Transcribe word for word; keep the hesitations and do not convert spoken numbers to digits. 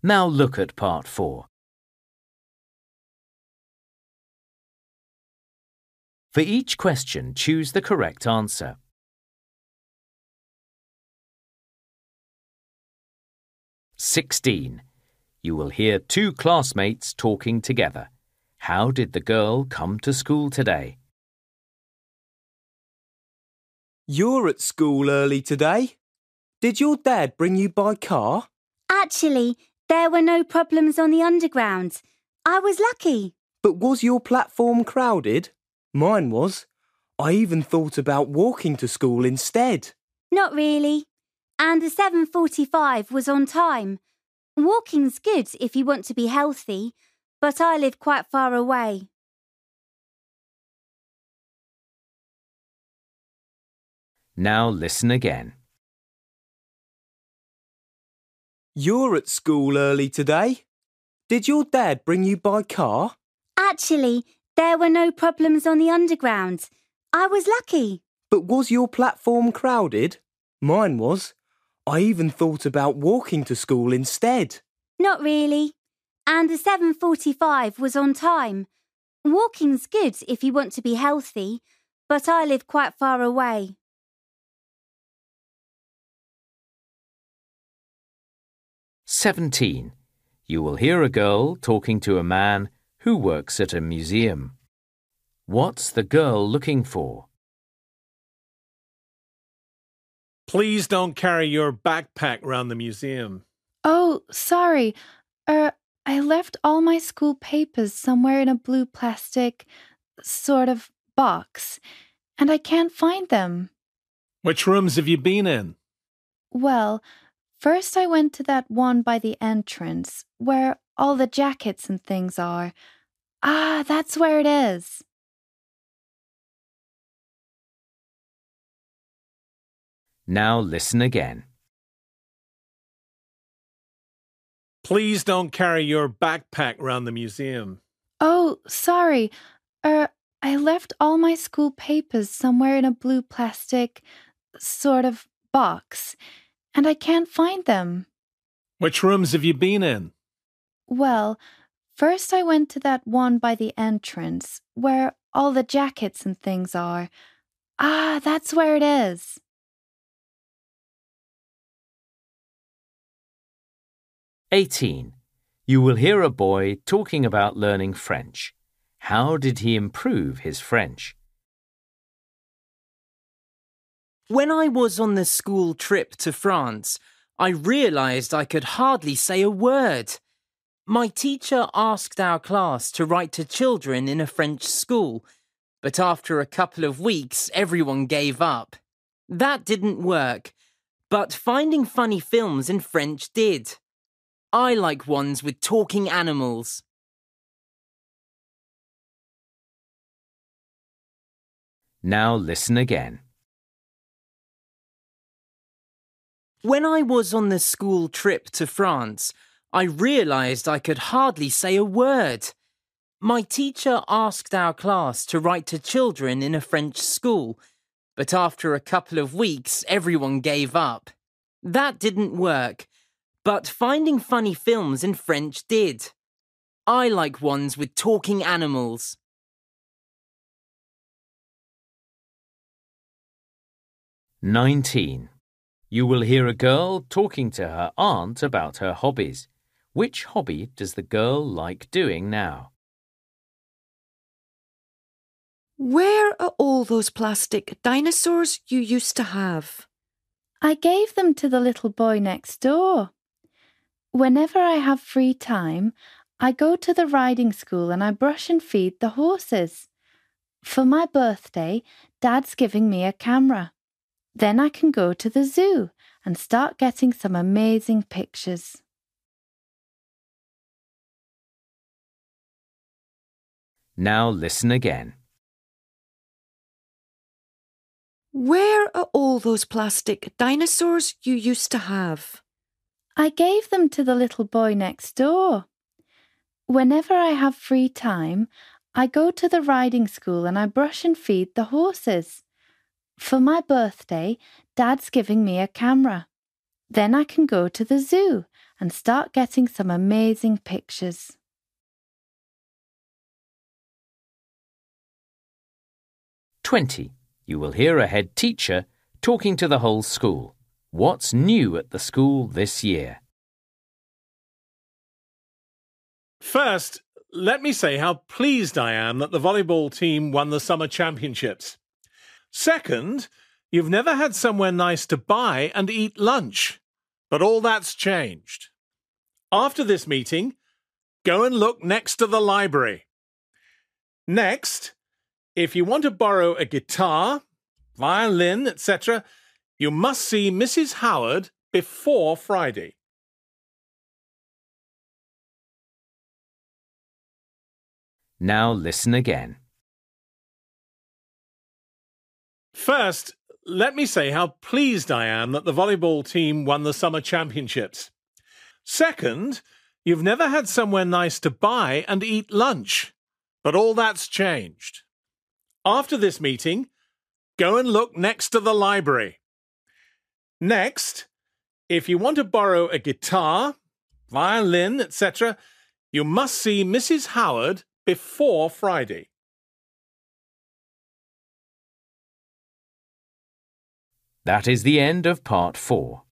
Now look at part four. For each question, choose the correct answer. sixteen. You will hear two classmates talking together. How did the girl come to school today? You're at school early today. Did your dad bring you by car? Actually, there were no problems on the underground. I was lucky. But was your platform crowded? Mine was. I even thought about walking to school instead. Not really. And the seven forty-five was on time. Walking's good if you want to be healthy, but I live quite far away. Now listen again. You're at school early today. Did your dad bring you by car? Actually, there were no problems on the underground. I was lucky. But was your platform crowded? Mine was. I even thought about walking to school instead. Not really. And the seven forty-five was on time. Walking's good if you want to be healthy, but I live quite far away. seventeen. You will hear a girl talking to a man who works at a museum. What's the girl looking for? Please don't carry your backpack round the museum. Oh, sorry. Er, I left all my school papers somewhere in a blue plastic sort of box, and I can't find them. Which rooms have you been in? Well, first I went to that one by the entrance, where all the jackets and things are. Ah, that's where it is. Now listen again. Please don't carry your backpack round the museum. Oh, sorry. Er, I left all my school papers somewhere in a blue plastic sort of box, and I can't find them. Which rooms have you been in? Well, first I went to that one by the entrance, where all the jackets and things are. Ah, that's where it is. eighteen. You will hear a boy talking about learning French. How did he improve his French? When I was on the school trip to France, I realised I could hardly say a word. My teacher asked our class to write to children in a French school, but after a couple of weeks, everyone gave up. That didn't work, but finding funny films in French did. I like ones with talking animals. Now listen again. When I was on the school trip to France, I realised I could hardly say a word. My teacher asked our class to write to children in a French school, but after a couple of weeks, everyone gave up. That didn't work, but finding funny films in French did. I like ones with talking animals. nineteen. You will hear a girl talking to her aunt about her hobbies. Which hobby does the girl like doing now? Where are all those plastic dinosaurs you used to have? I gave them to the little boy next door. Whenever I have free time, I go to the riding school and I brush and feed the horses. For my birthday, Dad's giving me a camera. Then I can go to the zoo and start getting some amazing pictures. Now listen again. Where are all those plastic dinosaurs you used to have? I gave them to the little boy next door. Whenever I have free time, I go to the riding school and I brush and feed the horses. For my birthday, Dad's giving me a camera. Then I can go to the zoo and start getting some amazing pictures. twenty. You will hear a head teacher talking to the whole school. What's new at the school this year? First, let me say how pleased I am that the volleyball team won the summer championships. Second, you've never had somewhere nice to buy and eat lunch, but all that's changed. After this meeting, go and look next to the library. Next, if you want to borrow a guitar, violin, et cetera, you must see Missus Howard before Friday. Now listen again. First, let me say how pleased I am that the volleyball team won the summer championships. Second, you've never had somewhere nice to buy and eat lunch, but all that's changed. After this meeting, go and look next to the library. Next, if you want to borrow a guitar, violin, et cetera, you must see Missus Howard before Friday. That is the end of part four.